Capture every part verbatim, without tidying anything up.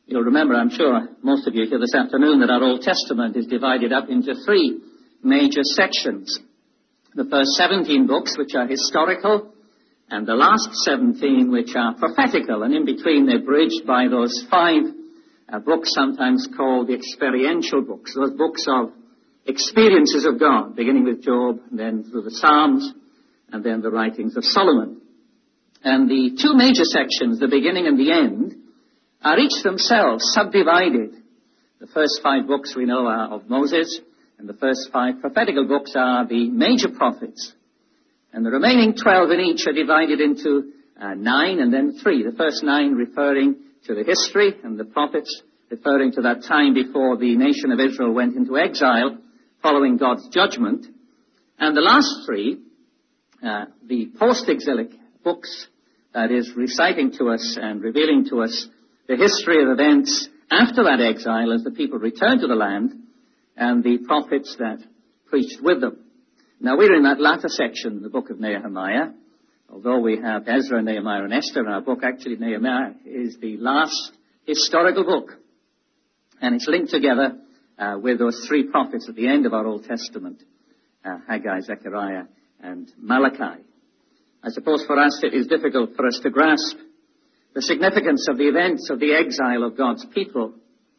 You'll remember, I'm sure, most of you here this afternoon, that our Old Testament is divided up into three major sections. The first seventeen books, which are historical, and the last seventeen, which are prophetical, and in between they're bridged by those five uh, books, sometimes called the experiential books, those books of experiences of God, beginning with Job, and then through the Psalms, and then the writings of Solomon. And the two major sections, the beginning and the end, are each themselves subdivided. The first five books we know are of Moses, and the first five prophetical books are the major prophets. And the remaining twelve in each are divided into uh, nine and then three. The first nine referring to the history, and the prophets referring to that time before the nation of Israel went into exile following God's judgment. And the last three, uh, the post-exilic books, that is reciting to us and revealing to us the history of events after that exile as the people returned to the land, and the prophets that preached with them. Now, we're in that latter section, the book of Nehemiah. Although we have Ezra, Nehemiah, and Esther in our book, actually Nehemiah is the last historical book. And it's linked together uh, with those three prophets at the end of our Old Testament, uh, Haggai, Zechariah, and Malachi. I suppose for us it is difficult for us to grasp the significance of the events of the exile of God's people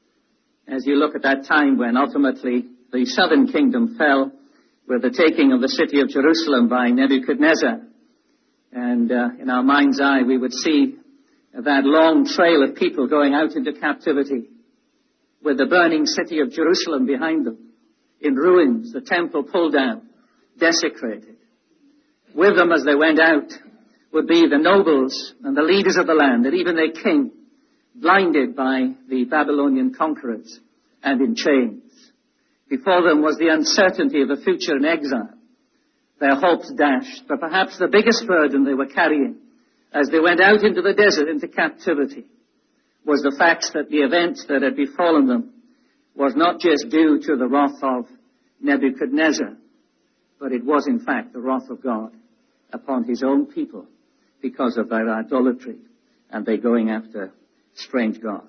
as you look at that time when ultimately the southern kingdom fell with the taking of the city of Jerusalem by Nebuchadnezzar. And uh, in our mind's eye we would see that long trail of people going out into captivity with the burning city of Jerusalem behind them, in ruins, the temple pulled down, desecrated. With them as they went out would be the nobles and the leaders of the land, and even their king, blinded by the Babylonian conquerors and in chains. Before them was the uncertainty of a future in exile, their hopes dashed. But perhaps the biggest burden they were carrying as they went out into the desert, into captivity, was the fact that the event that had befallen them was not just due to the wrath of Nebuchadnezzar, but it was in fact the wrath of God upon his own people because of their idolatry and their going after strange God.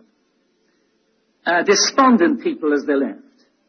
Uh, despondent people as they left.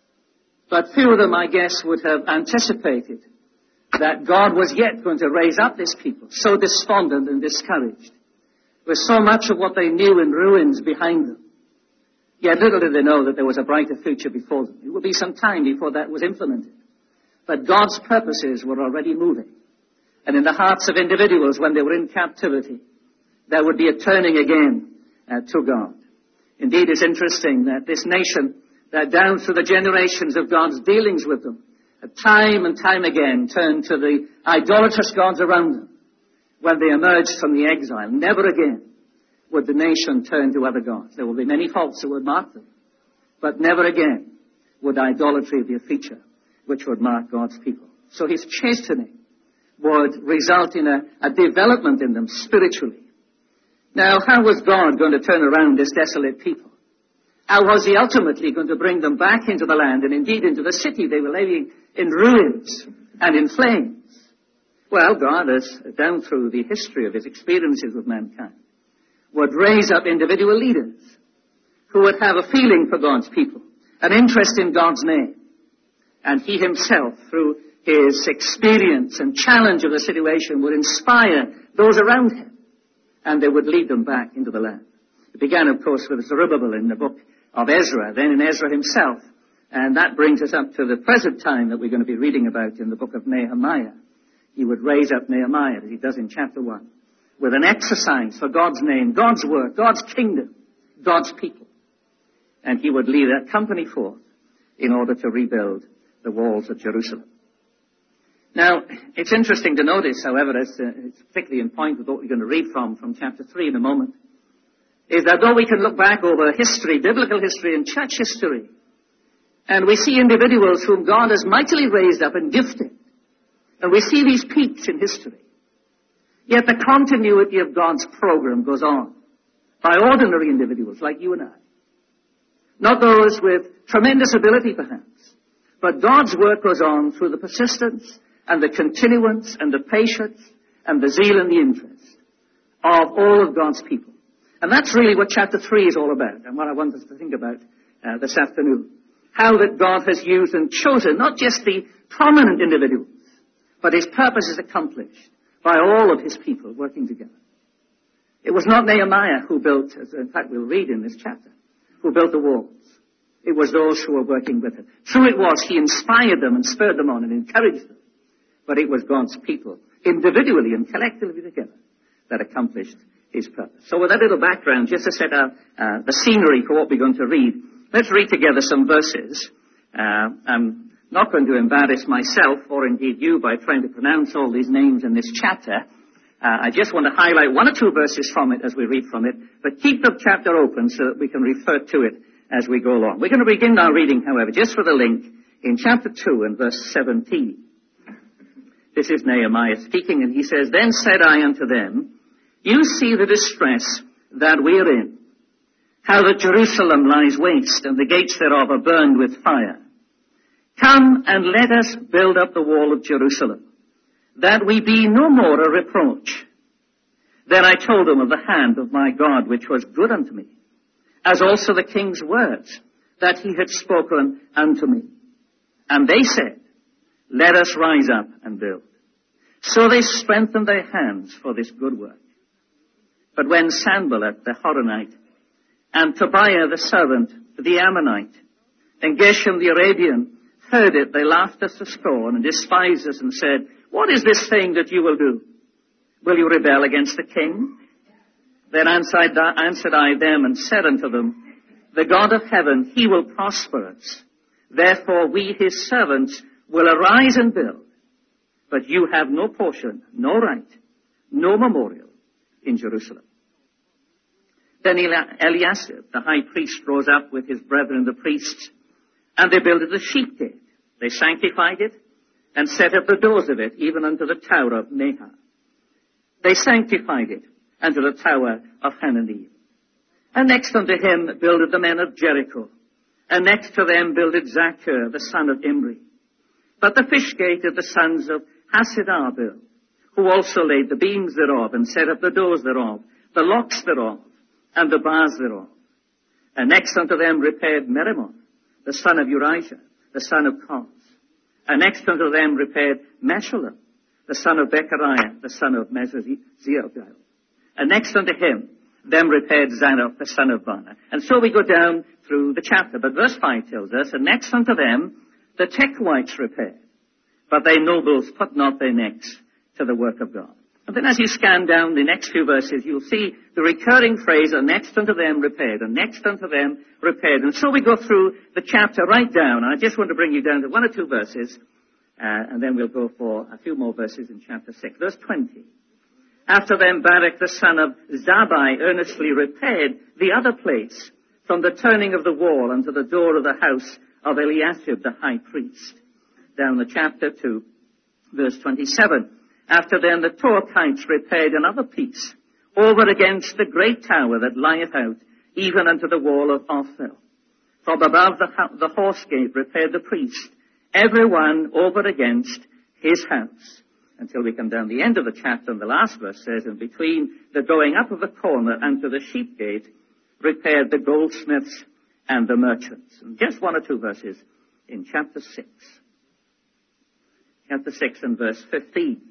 But few of them, I guess, would have anticipated that God was yet going to raise up this people, so despondent and discouraged, with so much of what they knew in ruins behind them. Yet little did they know that there was a brighter future before them. It would be some time before that was implemented. But God's purposes were already moving. And in the hearts of individuals, when they were in captivity, there would be a turning again uh, to God. Indeed, it's interesting that this nation, that down through the generations of God's dealings with them, time and time again turned to the idolatrous gods around them. When they emerged from the exile, never again would the nation turn to other gods. There will be many faults that would mark them, but never again would idolatry be a feature which would mark God's people. So his chastening would result in a, a development in them spiritually. Now, how was God going to turn around this desolate people? How was he ultimately going to bring them back into the land and indeed into the city they were living in ruins and in flames? Well, God, as down through the history of his experiences with mankind, would raise up individual leaders who would have a feeling for God's people, an interest in God's name. And he himself, through his experience and challenge of the situation, would inspire those around him, and they would lead them back into the land. It began, of course, with Zerubbabel in the book of Ezra, then in Ezra himself, and that brings us up to the present time that we're going to be reading about in the book of Nehemiah. He would raise up Nehemiah, as he does in chapter one, with an exercise for God's name, God's work, God's kingdom, God's people. And he would lead a company forth in order to rebuild the walls of Jerusalem. Now, it's interesting to notice, however, as uh, it's particularly in point with what we're going to read from, from chapter three in a moment, is that though we can look back over history, biblical history and church history, and we see individuals whom God has mightily raised up and gifted, and we see these peaks in history, yet the continuity of God's program goes on by ordinary individuals like you and I. Not those with tremendous ability, perhaps, but God's work goes on through the persistence and the continuance and the patience and the zeal and the interest of all of God's people. And that's really what chapter three is all about, and what I want us to think about uh, this afternoon. How that God has used and chosen not just the prominent individuals, but his purpose is accomplished by all of his people working together. It was not Nehemiah who built, as in fact we'll read in this chapter, who built the walls. It was those who were working with him. True it was, he inspired them and spurred them on and encouraged them. But it was God's people, individually and collectively together, that accomplished his purpose. So with that little background, just to set out uh, the scenery for what we're going to read, let's read together some verses. Uh, I'm not going to embarrass myself, or indeed you, by trying to pronounce all these names in this chapter. Uh, I just want to highlight one or two verses from it as we read from it, but keep the chapter open so that we can refer to it as we go along. We're going to begin our reading, however, just for the link, in chapter two and verse seventeen. This is Nehemiah speaking, and he says, Then said I unto them, You see the distress that we are in, how that Jerusalem lies waste, and the gates thereof are burned with fire. Come and let us build up the wall of Jerusalem, that we be no more a reproach. Then I told them of the hand of my God, which was good unto me, as also the king's words that he had spoken unto me. And they said, Let us rise up and build. So they strengthened their hands for this good work. But when Sanballat the Horonite, and Tobiah the servant, the Ammonite, and Geshem the Arabian heard it, they laughed us to scorn and despised us and said, What is this thing that you will do? Will you rebel against the king? Then answered I them and said unto them, The God of heaven, he will prosper us. Therefore we, his servants, will arise and build. But you have no portion, no right, no memorial in Jerusalem. Then Eliashib, the high priest, rose up with his brethren the priests, and they builded the sheep gate. They sanctified it, and set up the doors of it, even unto the tower of Nehah. They sanctified it unto the tower of Hananiah. And next unto him builded the men of Jericho, and next to them builded Zachar, the son of Imri. But the fish gate did the sons of Hasidah build, who also laid the beams thereof, and set up the doors thereof, the locks thereof, and the bars thereof. And next unto them repaired Merimoth, the son of Urijah, the son of Koz. And next unto them repaired Meshullam, the son of Bechariah, the son of Mezaziel. And next unto him, them repaired Zadok, the son of Baana. And so we go down through the chapter. But verse five tells us, And next unto them, the Tekoites repaired, but they nobles put not their necks to the work of God. And then as you scan down the next few verses, you'll see the recurring phrase, And next unto them repaired, and next unto them repaired. And so we go through the chapter right down. And I just want to bring you down to one or two verses, uh, and then we'll go for a few more verses in chapter six. Verse twenty. After them Barak the son of Zabbai earnestly repaired the other place, from the turning of the wall unto the door of the house of Eliashib the high priest. Down the chapter to verse twenty-seven. After them the Torkites repaired another piece, over against the great tower that lieth out, even unto the wall of Ophel. From above the, the horse gate repaired the priest, every one over against his house. Until we come down the end of the chapter, and the last verse says, And between the going up of the corner and to the sheep gate, repaired the goldsmiths and the merchants. And just one or two verses in chapter six. Chapter six and verse fifteen.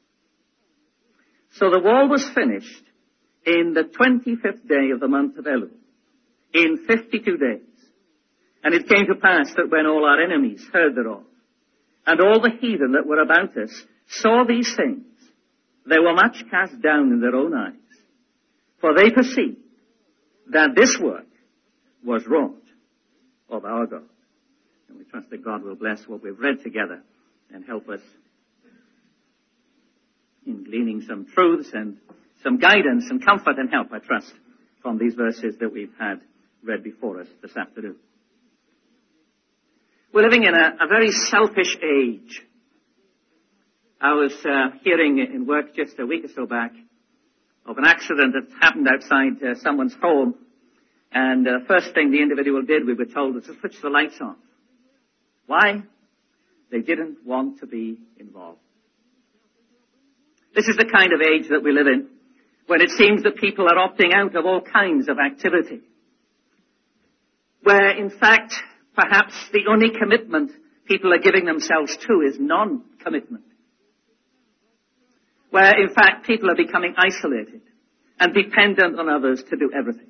So the wall was finished in the twenty-fifth day of the month of Elul, in fifty-two days. And it came to pass that when all our enemies heard thereof, and all the heathen that were about us saw these things, they were much cast down in their own eyes. For they perceived that this work was wrought of our God. And we trust that God will bless what we've read together and help us in gleaning some truths and some guidance and comfort and help, I trust, from these verses that we've had read before us this afternoon. We're living in a, a very selfish age. I was uh, hearing in work just a week or so back of an accident that happened outside uh, someone's home, and the uh, first thing the individual did, we were told, was to switch the lights off. Why? They didn't want to be involved. This is the kind of age that we live in. when it seems that people are opting out of all kinds of activity, where in fact perhaps the only commitment people are giving themselves to is non-commitment, where in fact people are becoming isolated and dependent on others to do everything.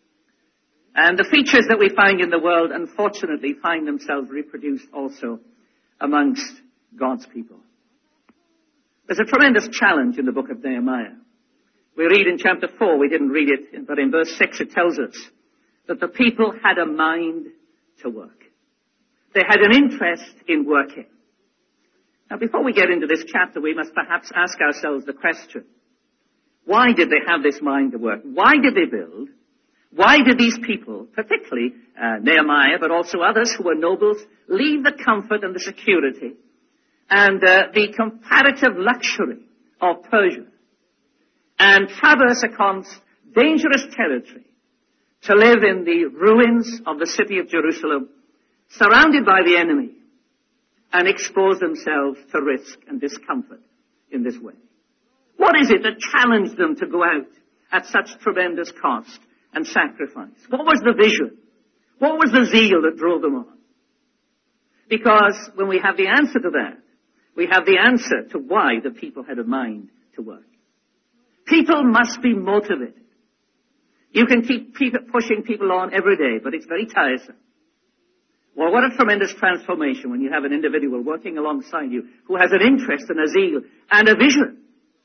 And the features that we find in the world, unfortunately, find themselves reproduced also amongst God's people. There's a tremendous challenge in the book of Nehemiah. We read in chapter four, we didn't read it, but in verse six it tells us that the people had a mind to work. They had an interest in working. Now, before we get into this chapter, we must perhaps ask ourselves the question, why did they have this mind to work? Why did they build? Why did these people, particularly uh, Nehemiah, but also others who were nobles, leave the comfort and the security and uh, the comparative luxury of Persia and traverse across dangerous territory to live in the ruins of the city of Jerusalem, surrounded by the enemy, and expose themselves to risk and discomfort in this way? What is it that challenged them to go out at such tremendous cost and sacrifice? What was the vision? What was the zeal that drove them on? Because when we have the answer to that, we have the answer to why the people had a mind to work. People must be motivated. You can keep pushing people on every day, but it's very tiresome. Well, what a tremendous transformation when you have an individual working alongside you who has an interest and a zeal and a vision.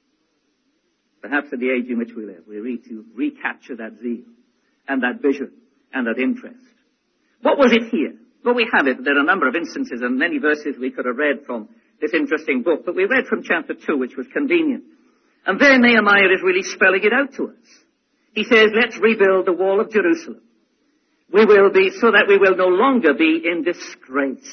Perhaps in the age in which we live, we need to recapture that zeal and that vision and that interest. What was it here? Well, we have it. There are a number of instances and many verses we could have read from this interesting book, but we read from chapter two, which was convenient. And there Nehemiah is really spelling it out to us. He says, let's rebuild the wall of Jerusalem. We will be, so that we will no longer be in disgrace.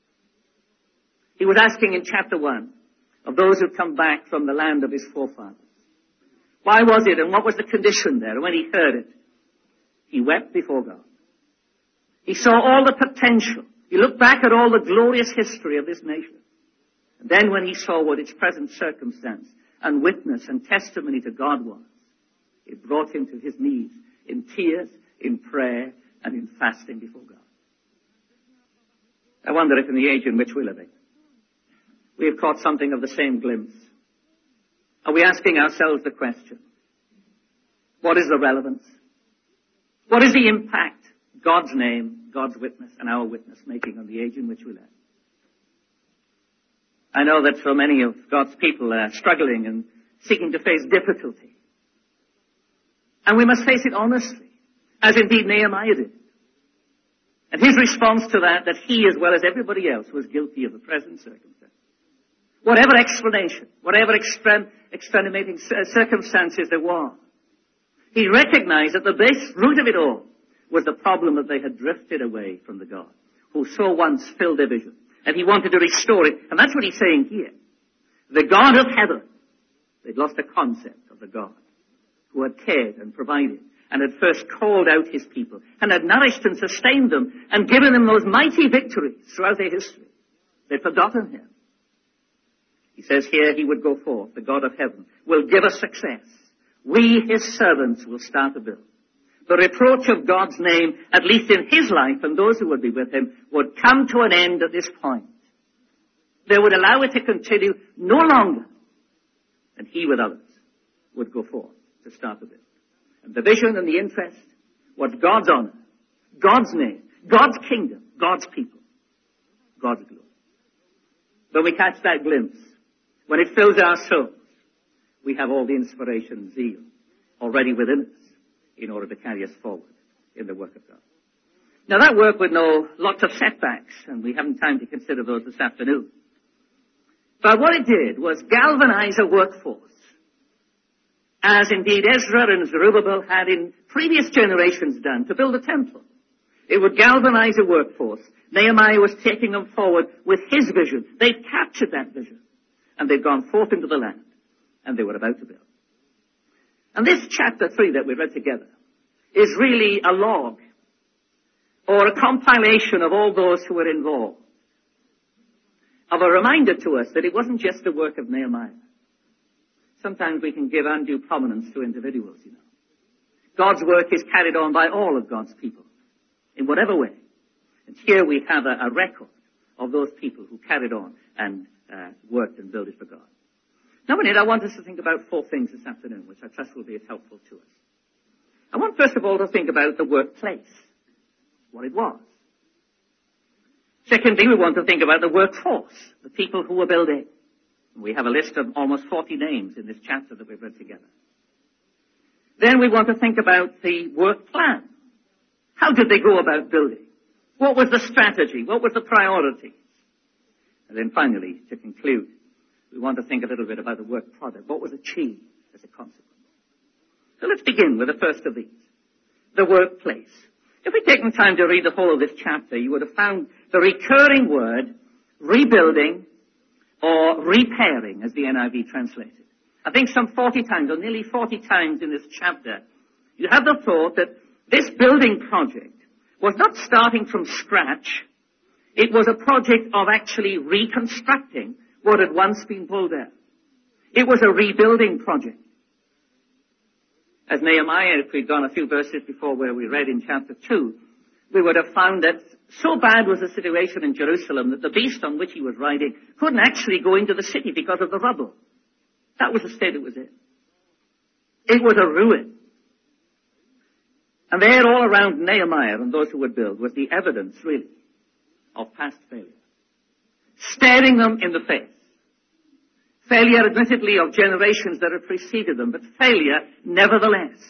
He was asking in chapter one of those who come back from the land of his forefathers. Why was it and what was the condition there? And when he heard it, he wept before God. He saw all the potential. He looked back at all the glorious history of this nation. And then when he saw what its present circumstance and witness and testimony to God was, it brought him to his knees in tears, in prayer, and in fasting before God. I wonder if in the age in which we're living, we have caught something of the same glimpse. Are we asking ourselves the question, what is the relevance? What is the impact God's name, God's witness, and our witness making on the age in which we live? I know that so many of God's people are struggling and seeking to face difficulty. And we must face it honestly, as indeed Nehemiah did. And his response to that, that he as well as everybody else was guilty of the present circumstance. Whatever explanation, whatever extrem- extenuating circumstances there were, he recognized that the base root of it all was the problem that they had drifted away from the God who so once filled their vision. And he wanted to restore it. And that's what he's saying here. The God of heaven, they'd lost the concept of the God who had cared and provided and had first called out his people and had nourished and sustained them and given them those mighty victories throughout their history. They'd forgotten him. He says here he would go forth, the God of heaven, will give us success. We, his servants, will start a build. The reproach of God's name, at least in his life and those who would be with him, would come to an end at this point. They would allow it to continue no longer. And he with others would go forth to start the build. And the vision and the interest was God's honor, God's name, God's kingdom, God's people, God's glory. When we catch that glimpse, when it fills our souls, we have all the inspiration and zeal already within us in order to carry us forward in the work of God. Now that work would know lots of setbacks, and we haven't time to consider those this afternoon. But what it did was galvanize a workforce, as indeed Ezra and Zerubbabel had in previous generations done, to build a temple. It would galvanize a workforce. Nehemiah was taking them forward with his vision. They'd captured that vision, and they'd gone forth into the land, and they were about to build. And this chapter three that we read together is really a log or a compilation of all those who were involved, of a reminder to us that it wasn't just the work of Nehemiah. sometimes we can give undue prominence to individuals, you know. God's work is carried on by all of God's people, in whatever way. And here we have a, a record of those people who carried on and uh, worked and built it for God. Now, in it, I want us to think about four things this afternoon, which I trust will be as helpful to us. I want, first of all, to think about the workplace, what it was. Secondly, we want to think about the workforce, the people who were building. We have a list of almost forty names in this chapter that we've read together. Then we want to think about the work plan. How did they go about building? What was the strategy? What was the priority? And then finally, to conclude, we want to think a little bit about the work product. What was achieved as a consequence? So let's begin with the first of these, the workplace. If we'd taken time to read the whole of this chapter, you would have found the recurring word rebuilding or repairing, as the N I V translated. I think some forty times, or nearly forty times in this chapter, you have the thought that this building project was not starting from scratch. It was a project of actually reconstructing what had once been pulled down. It was a rebuilding project. As Nehemiah, if we'd gone a few verses before where we read in chapter two, we would have found that so bad was the situation in Jerusalem that the beast on which he was riding couldn't actually go into the city because of the rubble. That was the state it was in. It was a ruin. And there all around Nehemiah and those who would build was the evidence, really, of past failure. Staring them in the face. Failure, admittedly, of generations that had preceded them, but failure nevertheless.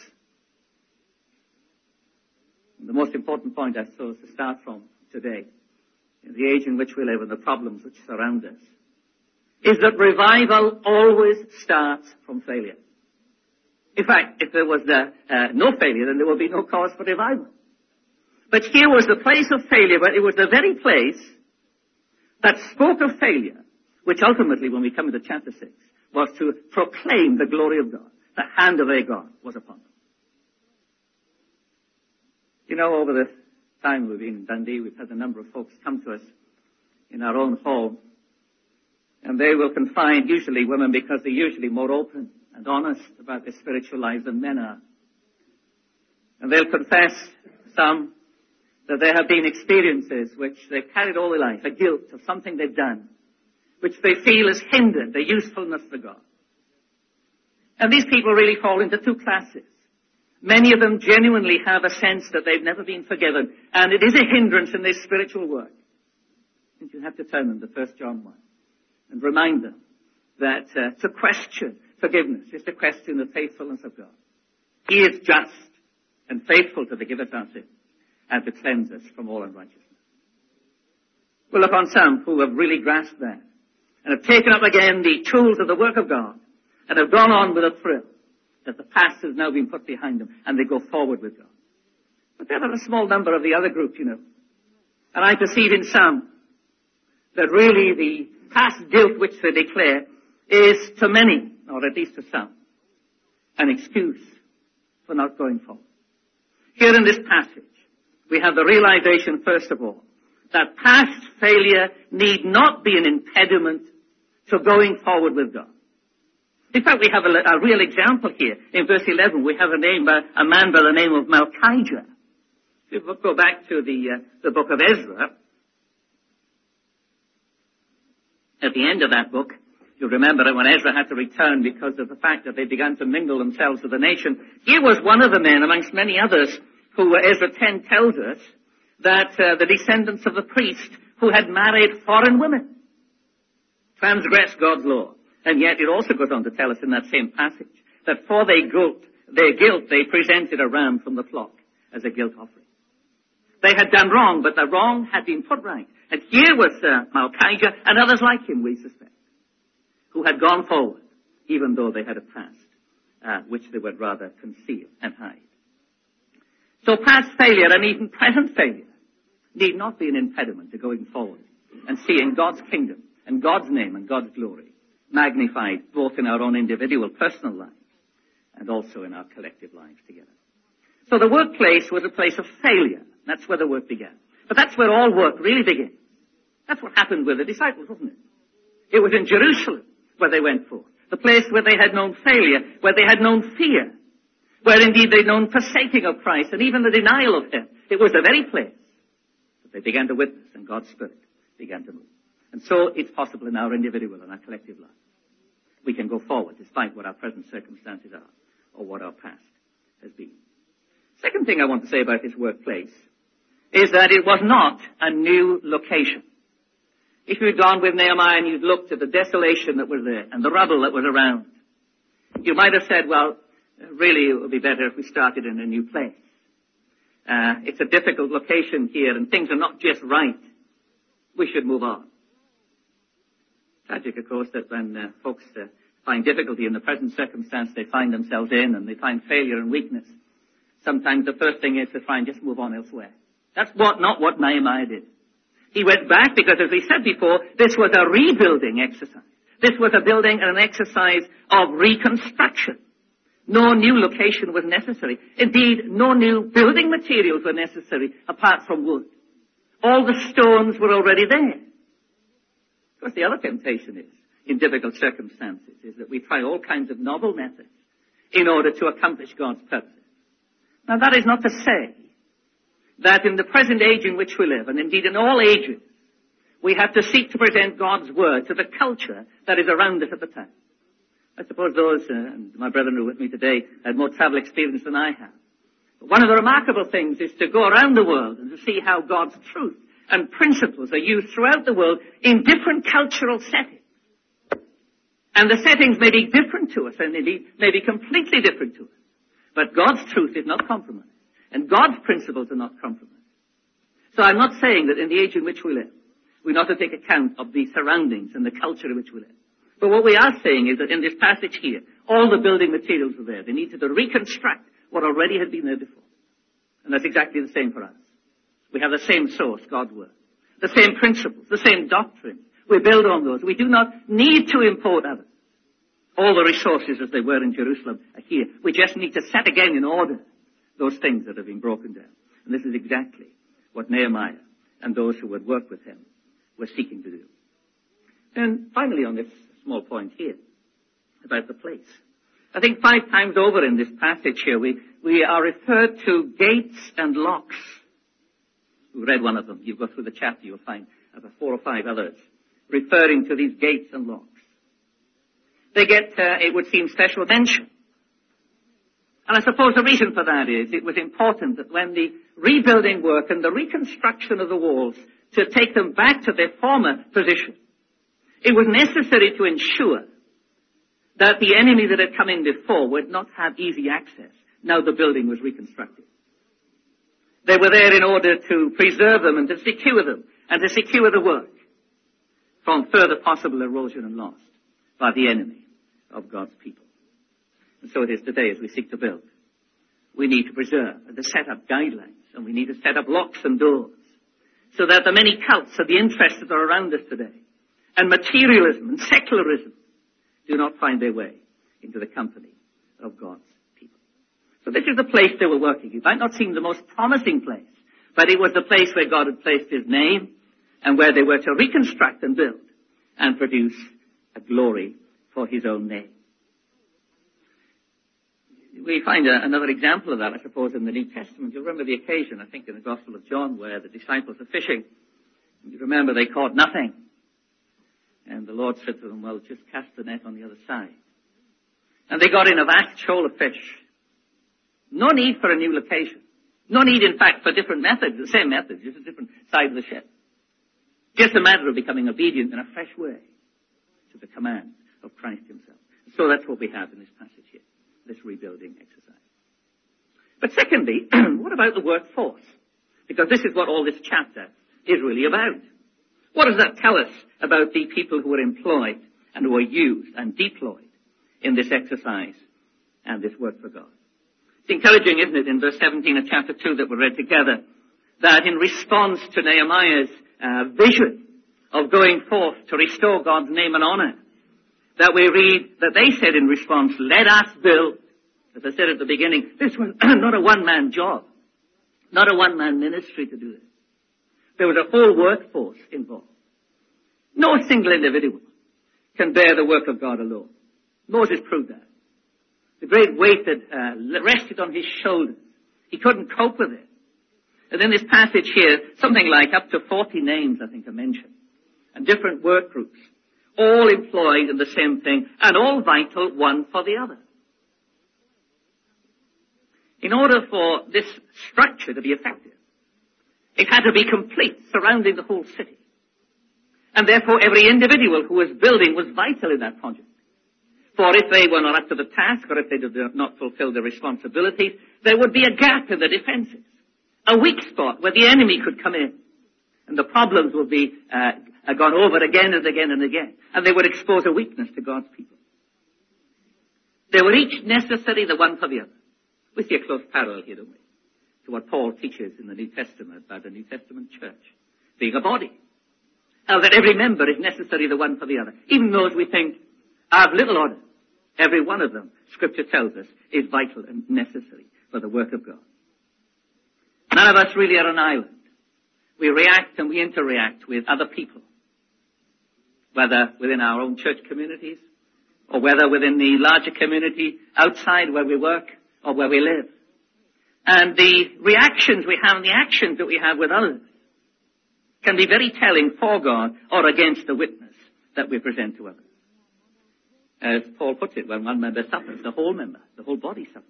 And the most important point, I suppose, to start from today, in the age in which we live and the problems which surround us, is that revival always starts from failure. In fact, if there was uh, uh, no failure, then there would be no cause for revival. But here was the place of failure, but it was the very place that spoke of failure, which ultimately, when we come into chapter six, was to proclaim the glory of God. The hand of their God was upon them. You know, over the time we've been in Dundee, we've had a number of folks come to us in our own home, and they will confide, usually women, because they're usually more open and honest about their spiritual lives than men are. And they'll confess, some, that there have been experiences which they've carried all their life, a guilt of something they've done, which they feel has hindered their usefulness for God. And these people really fall into two classes. Many of them genuinely have a sense that they've never been forgiven, and it is a hindrance in their spiritual work. And you have to turn them to First John one and remind them that uh, to question forgiveness is to question the faithfulness of God. He is just and faithful to forgive us our sins and to cleanse us from all unrighteousness. We'll look on some who have really grasped that and have taken up again the tools of the work of God and have gone on with a thrill that the past has now been put behind them and they go forward with God. But there are a small number of the other group, you know. And I perceive in some that really the past guilt which they declare is to many, or at least to some, an excuse for not going forward. Here in this passage, we have the realization, first of all, that past failure need not be an impediment to going forward with God. In fact, we have a, a real example here. In verse eleven, we have a name, uh, a man by the name of Malchijah. If we go back to the, uh, the book of Ezra, at the end of that book, you'll remember that when Ezra had to return because of the fact that they began to mingle themselves with the nation, here was one of the men, amongst many others, who uh, Ezra ten tells us, that uh, the descendants of the priest who had married foreign women transgressed God's law. And yet it also goes on to tell us in that same passage that for their guilt, their guilt, they presented a ram from the flock as a guilt offering. They had done wrong, but the wrong had been put right. And here was uh, Malchijah and others like him, we suspect, who had gone forward, even though they had a past uh, which they would rather conceal and hide. So past failure and even present failure need not be an impediment to going forward and seeing God's kingdom and God's name and God's glory magnified both in our own individual personal lives and also in our collective lives together. So the workplace was a place of failure. That's where the work began. But that's where all work really began. That's what happened with the disciples, wasn't it? It was in Jerusalem where they went forth. the place where they had known failure, where they had known fear, where indeed they'd known forsaking of Christ and even the denial of him. It was the very place that they began to witness and God's Spirit began to move. And so it's possible in our individual and our collective life. We can go forward despite what our present circumstances are or what our past has been. Second thing I want to say about this workplace is that it was not a new location. If you'd gone with Nehemiah and you'd looked at the desolation that was there and the rubble that was around, you might have said, well, really it would be better if we started in a new place. Uh, it's a difficult location here and things are not just right. We should move on. Tragic, of course, that when uh, folks uh, find difficulty in the present circumstance they find themselves in and they find failure and weakness, sometimes the first thing is to try and just move on elsewhere. That's what, not what Nehemiah did. He went back because, as we said before, this was a rebuilding exercise. This was a building and an exercise of reconstruction. No new location was necessary. Indeed, no new building materials were necessary apart from wood. All the stones were already there. Of course, the other temptation is, in difficult circumstances, is that we try all kinds of novel methods in order to accomplish God's purposes. Now, that is not to say that in the present age in which we live, and indeed in all ages, we have to seek to present God's word to the culture that is around us at the time. I suppose those, uh, and my brethren who are with me today, had more travel experience than I have. But one of the remarkable things is to go around the world and to see how God's truth and principles are used throughout the world in different cultural settings. And the settings may be different to us, and indeed may be completely different to us. But God's truth is not compromised. And God's principles are not compromised. So I'm not saying that in the age in which we live, we not to take account of the surroundings and the culture in which we live. But what we are saying is that in this passage here, all the building materials were there. They needed to reconstruct what already had been there before. And that's exactly the same for us. We have the same source, God's Word. The same principles, the same doctrines. We build on those. We do not need to import others. All the resources as they were in Jerusalem are here. We just need to set again in order those things that have been broken down. And this is exactly what Nehemiah and those who would work with him were seeking to do. And finally on this small point here about the place. I think five times over in this passage here we, we are referred to gates and locks. We read one of them. You go through the chapter, you'll find about four or five others referring to these gates and locks. They get, uh, it would seem, special mention. And I suppose the reason for that is it was important that when the rebuilding work and the reconstruction of the walls to take them back to their former position, it was necessary to ensure that the enemy that had come in before would not have easy access. Now the building was reconstructed. They were there in order to preserve them and to secure them and to secure the work from further possible erosion and loss by the enemy of God's people. And so it is today as we seek to build. We need to preserve and to set up guidelines, and we need to set up locks and doors so that the many cults and the interests that are around us today and materialism and secularism do not find their way into the company of God's people. So this is the place they were working. It might not seem the most promising place, but it was the place where God had placed his name and where they were to reconstruct and build and produce a glory for his own name. We find a, another example of that, I suppose, in the New Testament. You'll remember the occasion, I think, in the Gospel of John, where the disciples are fishing. You remember they caught nothing. And the Lord said to them, well, just cast the net on the other side. And they got in a vast shoal of fish. No need for a new location. No need, in fact, for different methods, the same methods, just a different side of the ship. Just a matter of becoming obedient in a fresh way to the command of Christ himself. So that's what we have in this passage here, this rebuilding exercise. But secondly, what about the workforce? Because this is what all this chapter is really about. What does that tell us about the people who were employed and who were used and deployed in this exercise and this work for God? It's encouraging, isn't it, in verse seventeen of chapter two that we read together, that in response to Nehemiah's uh, vision of going forth to restore God's name and honor, that we read that they said in response, let us build. As I said at the beginning, this was not a one-man job, not a one-man ministry to do this. There was a whole workforce involved. No single individual can bear the work of God alone. Moses proved that. The great weight that uh, rested on his shoulders. He couldn't cope with it. And in this passage here, something like up to forty names, I think, are mentioned. And different work groups, all employed in the same thing, and all vital one for the other. In order for this structure to be effective, it had to be complete, surrounding the whole city. And therefore, every individual who was building was vital in that project. For if they were not up to the task, or if they did not fulfill their responsibilities, there would be a gap in the defenses, a weak spot where the enemy could come in. And the problems would be uh, gone over again and again and again. And they would expose a weakness to God's people. They were each necessary, the one for the other. We see a close parallel here, don't we, to what Paul teaches in the New Testament about the New Testament church being a body. How that every member is necessary, the one for the other. Even those we think are of little order, every one of them, Scripture tells us, is vital and necessary for the work of God. None of us really are an island. We react and we interact with other people, whether within our own church communities, or whether within the larger community outside where we work or where we live. And the reactions we have and the actions that we have with others can be very telling for God or against the witness that we present to others. As Paul puts it, when one member suffers, the whole member, the whole body suffers.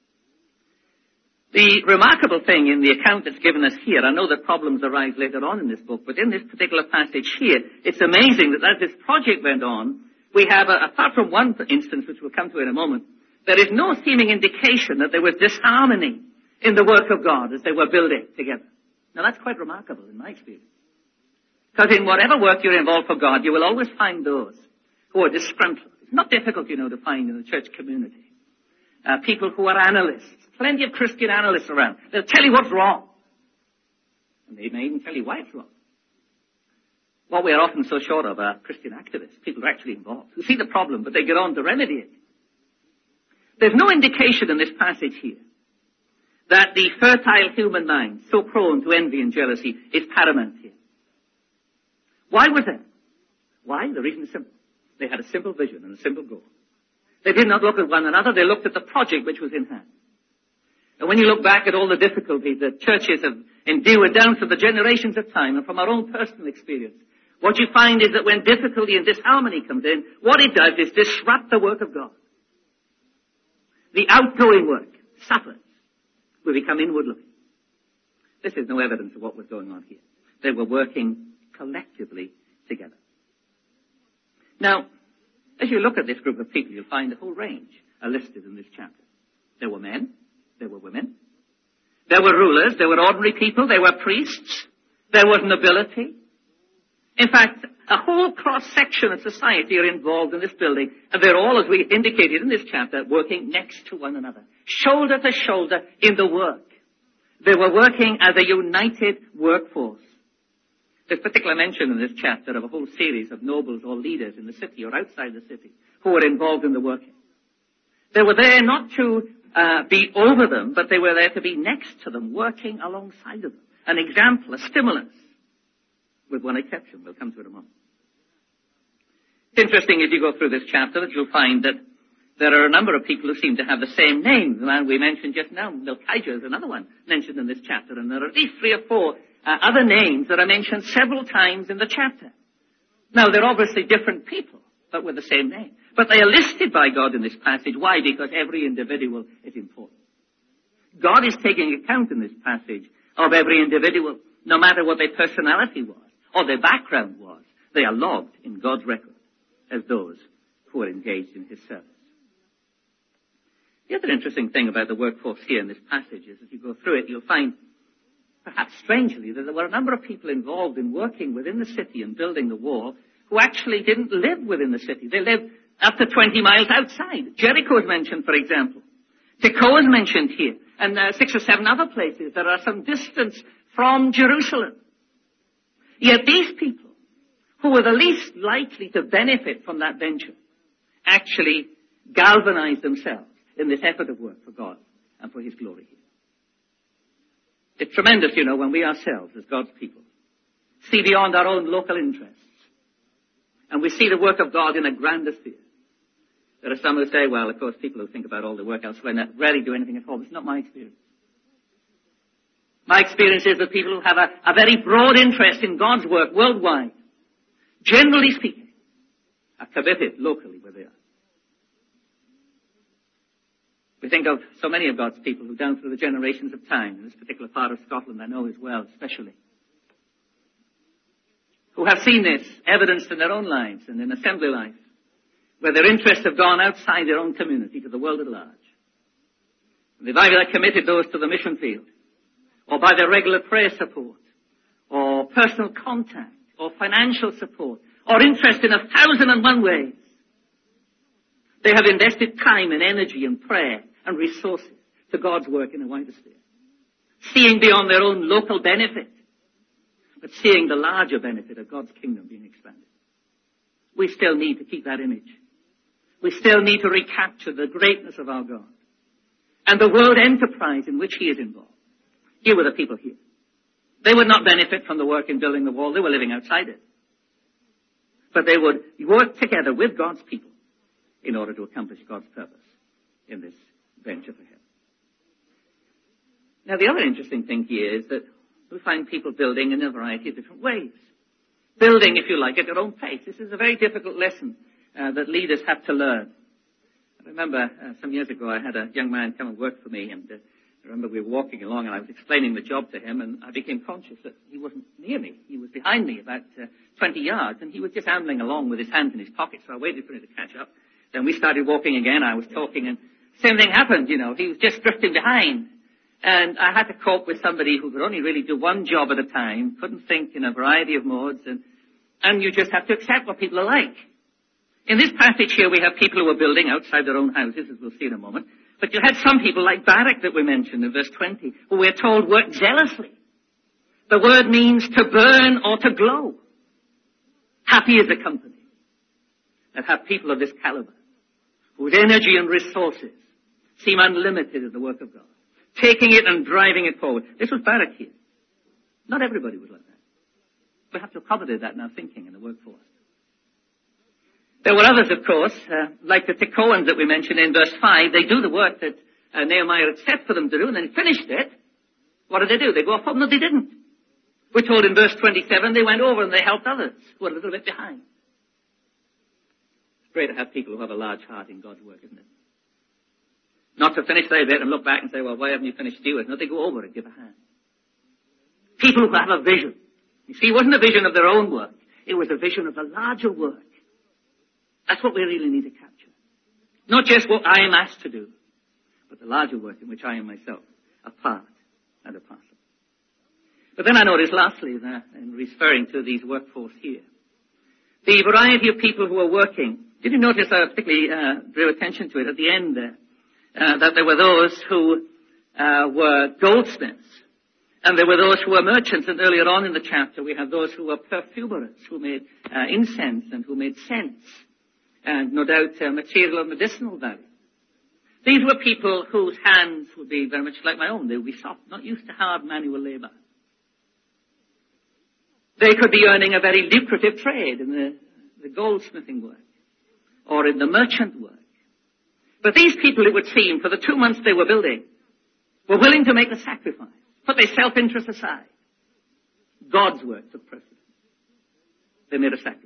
The remarkable thing in the account that's given us here, I know that problems arise later on in this book, but in this particular passage here, it's amazing that as this project went on, we have, a, apart from one instance, which we'll come to in a moment, there is no seeming indication that there was disharmony in the work of God as they were building together. Now that's quite remarkable in my experience. Because in whatever work you're involved for God, you will always find those who are disgruntled. It's not difficult, you know, to find in the church community. Uh, people who are analysts. Plenty of Christian analysts around. They'll tell you what's wrong. And they may even tell you why it's wrong. What we are often so short of are Christian activists, people who are actually involved, who see the problem, but they get on to remedy it. There's no indication in this passage here that the fertile human mind, so prone to envy and jealousy, is paramount here. Why was that? Why? The reason is simple. They had a simple vision and a simple goal. They did not look at one another, they looked at the project which was in hand. And when you look back at all the difficulties that churches have endured down through the generations of time, and from our own personal experience, what you find is that when difficulty and disharmony comes in, what it does is disrupt the work of God. The outgoing work suffers. We become inward looking. This is no evidence of what was going on here. They were working collectively together. Now, as you look at this group of people, you'll find a whole range are listed in this chapter. There were men. There were women. There were rulers. There were ordinary people. There were priests. There was nobility. In fact, a whole cross-section of society are involved in this building, and they're all, as we indicated in this chapter, working next to one another, shoulder to shoulder in the work. They were working as a united workforce. There's particular mention in this chapter of a whole series of nobles or leaders in the city or outside the city who were involved in the working. They were there not to uh, be over them, but they were there to be next to them, working alongside of them. An example, a stimulus, with one exception. We'll come to it in a moment. It's interesting as you go through this chapter that you'll find that there are a number of people who seem to have the same name. The man we mentioned just now, Melchijah, is another one mentioned in this chapter, and there are at least three or four uh, other names that are mentioned several times in the chapter. Now, they're obviously different people, but with the same name. But they are listed by God in this passage. Why? Because every individual is important. God is taking account in this passage of every individual, no matter what their personality was or their background was. They are logged in God's record as those who are engaged in his service. The other interesting thing about the workforce here in this passage is, as you go through it, you'll find, perhaps strangely, that there were a number of people involved in working within the city and building the wall who actually didn't live within the city. They lived up to twenty miles outside. Jericho is mentioned, for example. Tekoa is mentioned here, and uh, six or seven other places that are some distance from Jerusalem. Yet these people, who were the least likely to benefit from that venture, actually galvanized themselves in this effort of work for God and for his glory here. It's tremendous, you know, when we ourselves, as God's people, see beyond our own local interests, and we see the work of God in a grander sphere. There are some who say, well, of course, people who think about all the work elsewhere rarely do anything at all. It's not my experience. My experience is that people who have a, a very broad interest in God's work worldwide, generally speaking, are committed locally where they are. We think of so many of God's people who down through the generations of time, in this particular part of Scotland I know as well, especially, who have seen this evidenced in their own lives and in assembly life, where their interests have gone outside their own community to the world at large. And they've either committed those to the mission field, or by their regular prayer support, or personal contact, or financial support, or interest in a thousand and one ways. They have invested time and energy and prayer and resources to God's work in a wider sphere, seeing beyond their own local benefit, but seeing the larger benefit of God's kingdom being expanded. We still need to keep that image. We still need to recapture the greatness of our God and the world enterprise in which he is involved. Here were the people here. They would not benefit from the work in building the wall. They were living outside it. But they would work together with God's people in order to accomplish God's purpose in this venture for him. Now, the other interesting thing here is that we find people building in a variety of different ways. Building, if you like, at their own pace. This is a very difficult lesson uh, that leaders have to learn. I remember uh, some years ago I had a young man come and work for me, and uh, I remember we were walking along and I was explaining the job to him, and I became conscious that he wasn't near me. He was behind me about uh, twenty yards, and he was just ambling along with his hands in his pockets, so I waited for him to catch up. Then we started walking again. I was talking, and same thing happened, you know. He was just drifting behind. And I had to cope with somebody who could only really do one job at a time, couldn't think in a variety of modes, and, and you just have to accept what people are like. In this passage here, we have people who are building outside their own houses, as we'll see in a moment. But you had some people like Barak that we mentioned in verse twenty, who we're told work zealously. The word means to burn or to glow. Happy is the company that have people of this caliber, whose energy and resources seem unlimited in the work of God, taking it and driving it forward. This was Barak here. Not everybody was like that. We have to accommodate that in our thinking in the workforce. There were others, of course, uh, like the Tekoans that we mentioned in verse five. They do the work that uh, Nehemiah had set for them to do, and then finished it. What did they do? They go off home? No, they didn't. We're told in verse twenty-seven, they went over and they helped others who were a little bit behind. It's great to have people who have a large heart in God's work, isn't it? Not to finish their bit and look back and say, well, why haven't you finished yours? No, they go over and give a hand. People who have a vision. You see, it wasn't a vision of their own work. It was a vision of the larger work. That's what we really need to capture. Not just what I am asked to do, but the larger work in which I am myself a part and a parcel. But then I noticed lastly that, in referring to these workforce here, the variety of people who are working. Did you notice, I particularly uh, drew attention to it at the end there, uh, that there were those who uh, were goldsmiths, and there were those who were merchants, and earlier on in the chapter we have those who were perfumers, who made uh, incense and who made scents, and no doubt uh, material of medicinal value. These were people whose hands would be very much like my own. They would be soft, not used to hard manual labor. They could be earning a very lucrative trade in the, the goldsmithing work or in the merchant work. But these people, it would seem, for the two months they were building, were willing to make the sacrifice, put their self-interest aside. God's work took precedence. They made a sacrifice.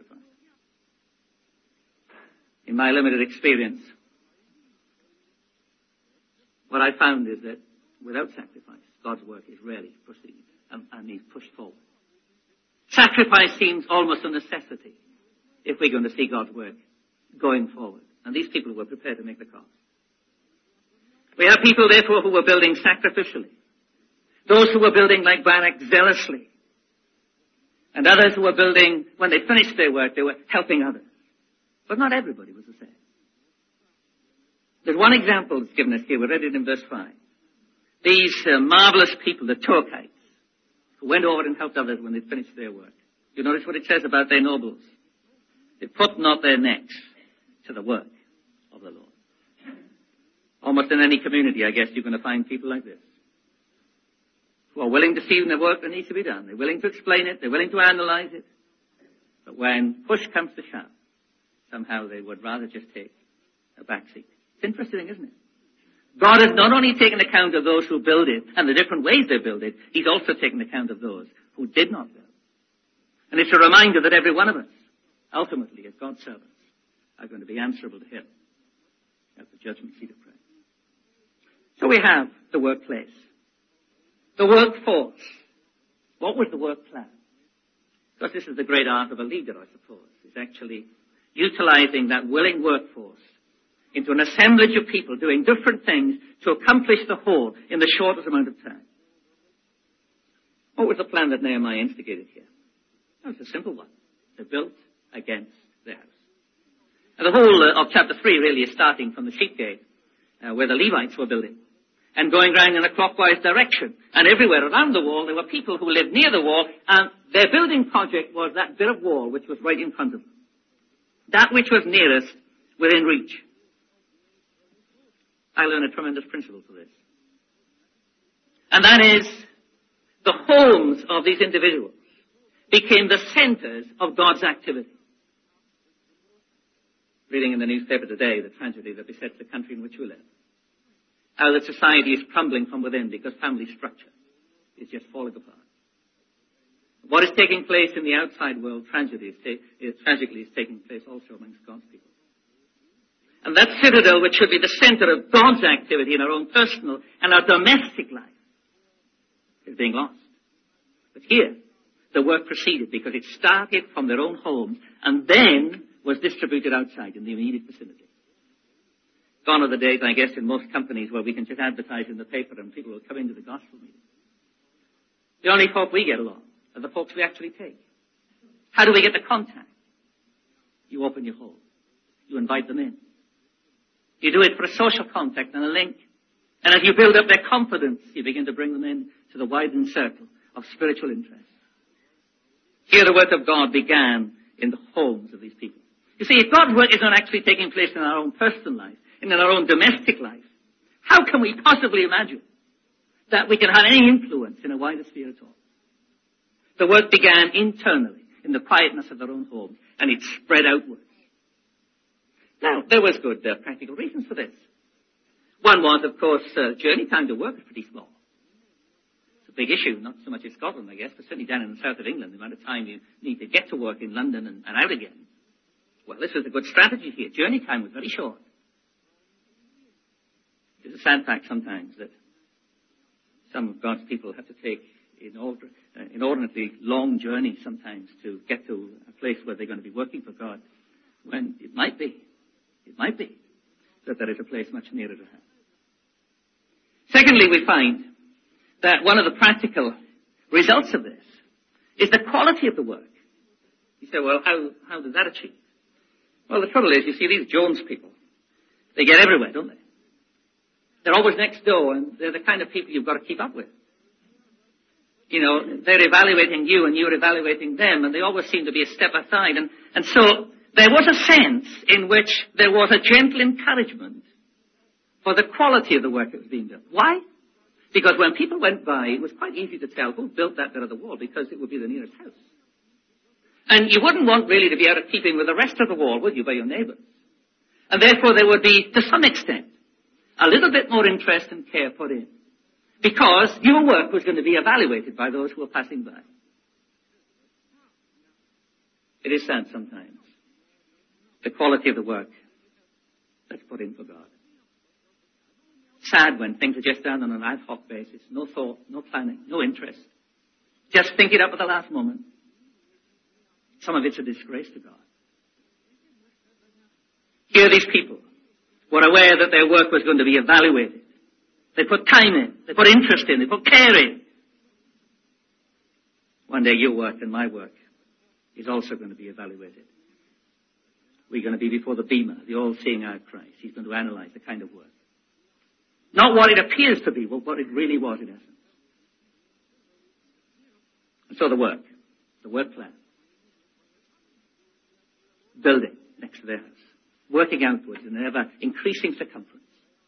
In my limited experience, what I found is that without sacrifice, God's work is rarely proceeded and, and is pushed forward. Sacrifice seems almost a necessity if we're going to see God's work going forward. And these people were prepared to make the cost. We have people, therefore, who were building sacrificially. Those who were building like Barak zealously. And others who were building, when they finished their work, they were helping others. But not everybody was the same. There's one example that's given us here. We read it in verse five. These uh, marvelous people, the Torkites, who went over and helped others when they finished their work. You notice what it says about their nobles. They put not their necks to the work of the Lord. Almost in any community, I guess, you're going to find people like this, who are willing to see the work that needs to be done. They're willing to explain it. They're willing to analyze it. But when push comes to shove, somehow they would rather just take a backseat. It's interesting, isn't it? God has not only taken account of those who build it and the different ways they build it, he's also taken account of those who did not build. And it's a reminder that every one of us, ultimately, as God's servants, are going to be answerable to him at the judgment seat of Christ. So we have the workplace. The workforce. What was the work plan? Because this is the great art of a leader, I suppose, is actually utilizing that willing workforce into an assemblage of people doing different things to accomplish the whole in the shortest amount of time. What was the plan that Nehemiah instigated here? That was a simple one. They built against the house. And the whole uh, of chapter three really is starting from the sheep gate, uh, where the Levites were building, and going round in a clockwise direction. And everywhere around the wall, there were people who lived near the wall, and their building project was that bit of wall which was right in front of them. That which was nearest within reach. I learned a tremendous principle for this. And that is, the homes of these individuals became the centers of God's activity. Reading in the newspaper today the tragedy that besets the country in which we live. How that society is crumbling from within because family structure is just falling apart. What is taking place in the outside world, tragedy is ta- is, tragically is taking place also amongst God's people. And that citadel, which should be the center of God's activity in our own personal and our domestic life, is being lost. But here, the work proceeded because it started from their own homes and then was distributed outside in the immediate vicinity. Gone are the days, I guess, in most companies where we can just advertise in the paper and people will come into the gospel meeting. The only folk we get along are the folks we actually take. How do we get the contact? You open your home. You invite them in. You do it for a social contact and a link. And as you build up their confidence, you begin to bring them in to the widened circle of spiritual interest. Here the work of God began in the homes of these people. You see, if God's work is not actually taking place in our own personal life, and in our own domestic life, how can we possibly imagine that we can have any influence in a wider sphere at all? The work began internally, in the quietness of their own homes, and it spread outwards. Now, there was good uh, practical reasons for this. One was, of course, uh, journey time to work is pretty small. It's a big issue, not so much in Scotland, I guess, but certainly down in the south of England, the amount of time you need to get to work in London and, and out again. Well, this was a good strategy here. Journey time was very short. It's a sad fact sometimes that some of God's people have to take inordinate, uh, inordinately long journeys sometimes to get to a place where they're going to be working for God, when it might be, it might be that there is a place much nearer to him. Secondly, we find that one of the practical results of this is the quality of the work. You say, well, how, how does that achieve? Well, the trouble is, you see, these Jones people, they get everywhere, don't they? They're always next door, and they're the kind of people you've got to keep up with. You know, they're evaluating you, and you're evaluating them, and they always seem to be a step aside. And, and so there was a sense in which there was a gentle encouragement for the quality of the work that was being done. Why? Because when people went by, it was quite easy to tell who built that bit of the wall, because it would be the nearest house. And you wouldn't want really to be out of keeping with the rest of the wall, would you, by your neighbors? And therefore there would be, to some extent, a little bit more interest and care put in. Because your work was going to be evaluated by those who were passing by. It is sad sometimes, the quality of the work that's put in for God. Sad when things are just done on an ad hoc basis. No thought, no planning, no interest. Just think it up at the last moment. Some of it's a disgrace to God. Here these people were aware that their work was going to be evaluated. They put time in. They put interest in. They put care in. One day your work and my work is also going to be evaluated. We're going to be before the Bema, the all-seeing eye of Christ. He's going to analyze the kind of work. Not what it appears to be, but what it really was in essence. And so the work, the work plan. Building next to their house. Working outwards in an ever-increasing circumference.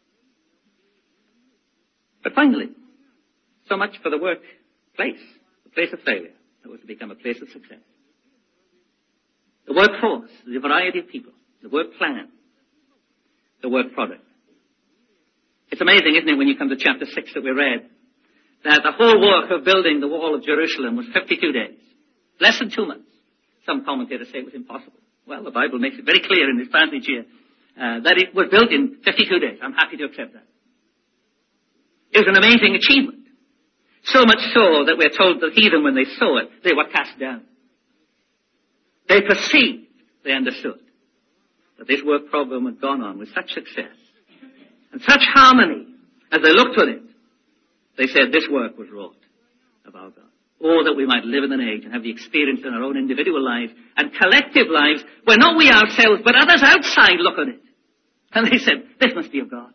But finally, so much for the workplace, the place of failure, that was to become a place of success. The workforce, the variety of people, the work plan, the work product. It's amazing, isn't it, when you come to chapter six that we read, that the whole work of building the wall of Jerusalem was fifty-two days. Less than two months. Some commentators say it was impossible. Well, the Bible makes it very clear in this passage here uh, that it was built in fifty-two days. I'm happy to accept that. It was an amazing achievement. So much so that we're told the heathen, when they saw it, they were cast down. They perceived, they understood, that this work program had gone on with such success and such harmony as they looked at it. They said this work was wrought of our God. Oh, that we might live in an age and have the experience in our own individual lives and collective lives where not we ourselves but others outside look at it. And they said, this must be of God.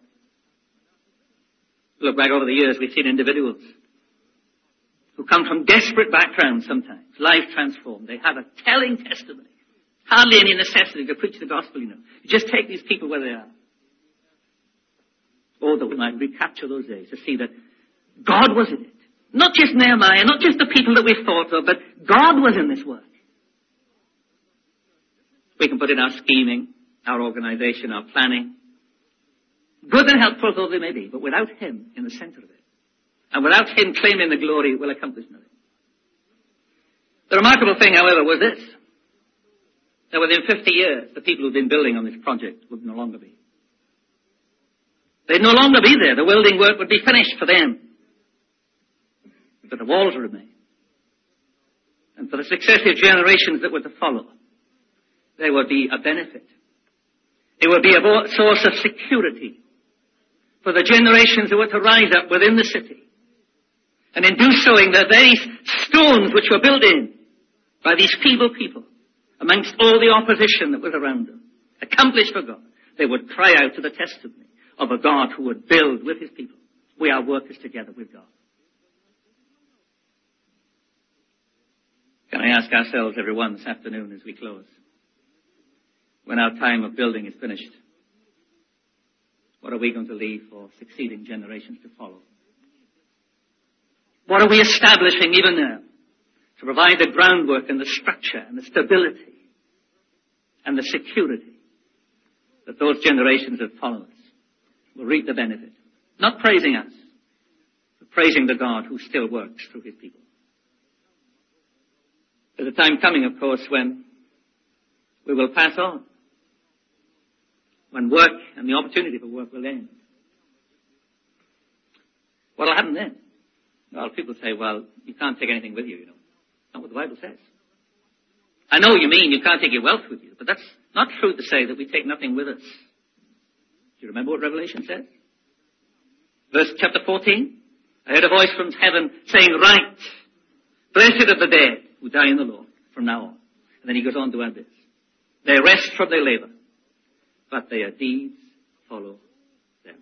Look back over the years, we've seen individuals who come from desperate backgrounds sometimes, life transformed. They have a telling testimony. Hardly any necessity to preach the gospel, you know. You just take these people where they are. Oh, that we might recapture those days to see that God was in it. Not just Nehemiah, not just the people that we thought of, but God was in this work. We can put in our scheming, our organization, our planning. Good and helpful though they may be, but without Him in the center of it, and without Him claiming the glory, we'll accomplish nothing. The remarkable thing, however, was this, that within fifty years, the people who'd been building on this project would no longer be. They'd no longer be there. The welding work would be finished for them. But the walls remain. And for the successive generations that were to follow, there would be a benefit. It would be a source of security for the generations who were to rise up within the city. And in do so, the very stones which were built in by these feeble people, amongst all the opposition that was around them, accomplished for God, they would cry out to the testimony of a God who would build with His people. We are workers together with God. Can I ask ourselves, everyone, this afternoon as we close, when our time of building is finished, what are we going to leave for succeeding generations to follow? What are we establishing even now to provide the groundwork and the structure and the stability and the security that those generations that follow us will reap the benefit? Not praising us, but praising the God who still works through His people. There's a time coming, of course, when we will pass on. When work and the opportunity for work will end. What will happen then? Well, people say, well, you can't take anything with you, you know. That's not what the Bible says. I know you mean you can't take your wealth with you, but that's not true to say that we take nothing with us. Do you remember what Revelation says? Verse chapter fourteen. I heard a voice from heaven saying, write, blessed are the dead who die in the Lord from now on. And then he goes on to add this. They rest from their labor, but their deeds follow them.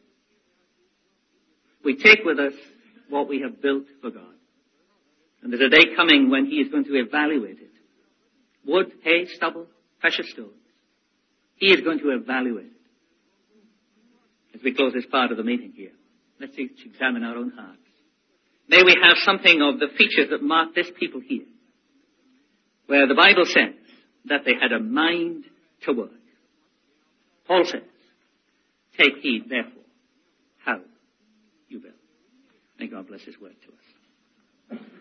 We take with us what we have built for God. And there's a day coming when He is going to evaluate it. Wood, hay, stubble, precious stones. He is going to evaluate it. As we close this part of the meeting here, let's each examine our own hearts. May we have something of the features that mark this people here, where the Bible says that they had a mind to work. Paul says, take heed, therefore, how you build. May God bless His word to us.